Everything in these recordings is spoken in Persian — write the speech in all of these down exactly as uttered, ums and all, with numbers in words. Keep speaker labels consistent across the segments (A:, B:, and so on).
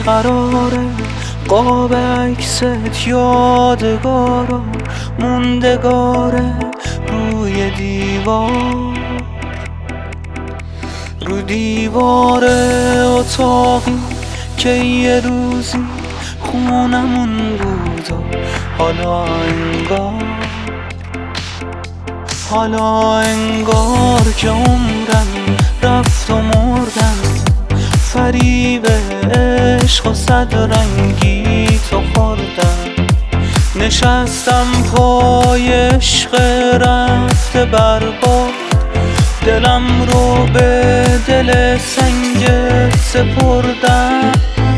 A: بیقراره، قاب عکست یادگارا موندگاره روی دیوار، رو دیوار اتاقی که یه روزی خونمون بود و حالا انگار حالا انگار که عمرم رفت و مردم، فریب عشق و صد رنگی تو خوردم. نشستم پای عشق رفته برباد، دلم رو به دل سنگ سپردم.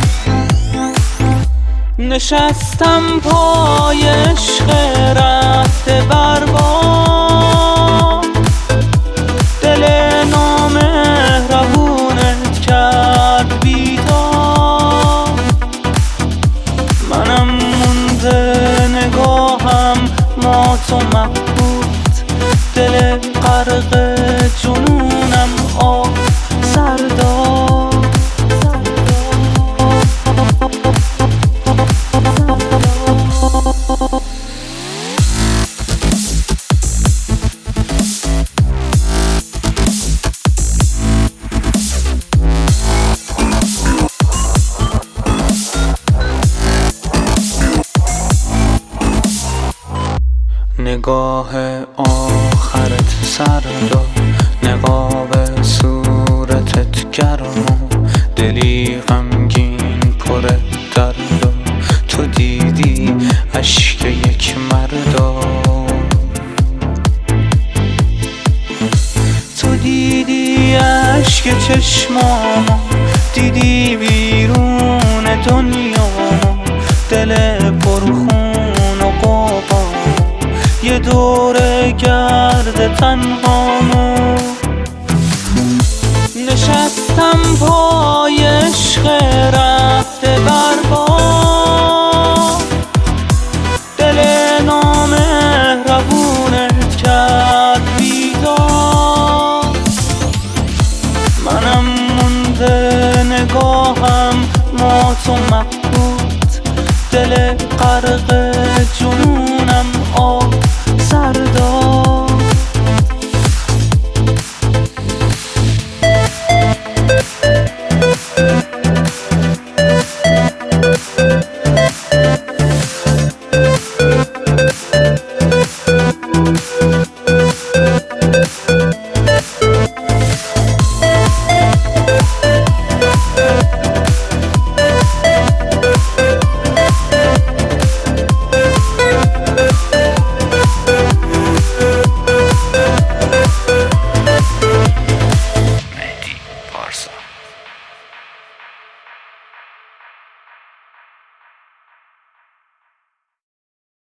A: نشستم پای عشق رفته برباد، دل نامهربونت کرد بیدار. منم مونده نگاهم مات و مبهوت، دل غرق جنونم آب سردار. نگاه آخرت سرد و نقاب صورتت گرم و دلی غمگین پر درد و تو دیدی اشک یک مردا، تو دیدی اشک چشمامو، دیدی بیرون دنیامو، دل پرخون و قوقا یه دور گرد تنهامو. نشستم پای عشق رفته برباد، دل نامهربونت کرد بیدار. منم مونده نگاهم مات و مبهوت، دل غرق جنون